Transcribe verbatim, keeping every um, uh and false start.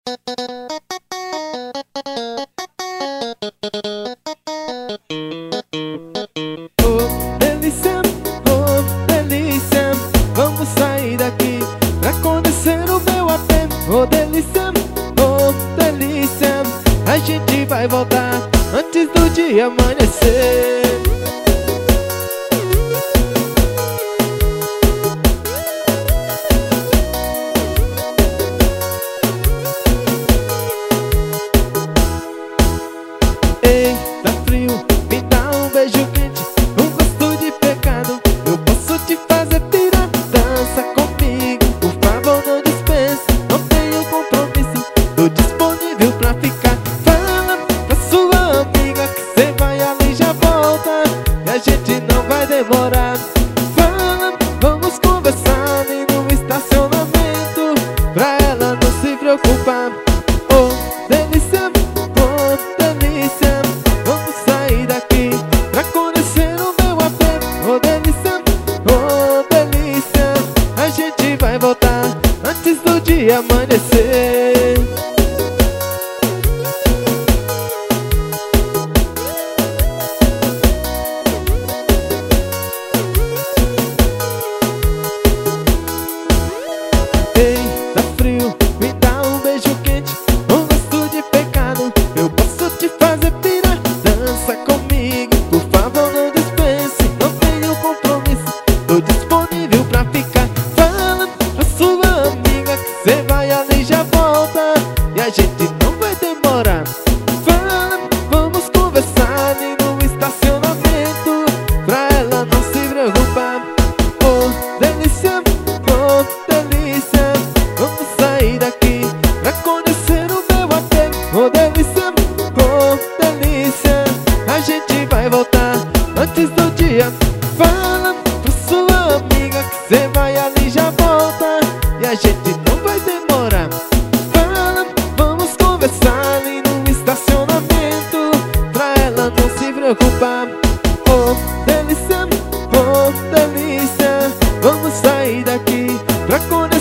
Oh, delícia, oh, delícia, vamos sair daqui pra conhecer o meu apê. Oh, delícia, oh, delícia, a gente vai voltar antes do dia amanhecer. Ei, tá frio, me dá um beijo quente, um gosto de pecado. Eu posso te fazer pirar, dança comigo. Por favor, não dispense, não tenho compromisso. Tô disponível pra ficar. Fala pra sua amiga que cê vai ali e já volta, e a gente não vai demorar. Fala, vamos conversar ali no estacionamento, pra ela não se preocupar. Oh, delícia, oh, delícia, vamos sair daqui pra conhecer o meu apê. Oh, delícia, oh, delícia, a gente vai voltar antes do dia amanhecer. Ei, tá frio, me dá um beijo quente, um gosto de pecado. Eu posso te fazer pirar, dança comigo. Por favor, não dispense, não tenho compromisso. Tô disponível pra ficar. Fala pra sua amiga que cê vai ali e já volta, e a gente não vai demorar. Fala, vamos conversar ali no estacionamento, pra ela não se preocupar. Oh, delícia, oh, delícia, vamos sair daqui pra conhecer o meu apê. Oh, delícia, oh, delícia, a gente vai voltar antes do dia. Fala pra sua amiga que cê vai ali e já volta, e a gente não vai demorar. Fala, vamos conversar ali no estacionamento, pra ela não se preocupar. Oh, delícia, oh, delícia, vamos sair daqui pra conhecer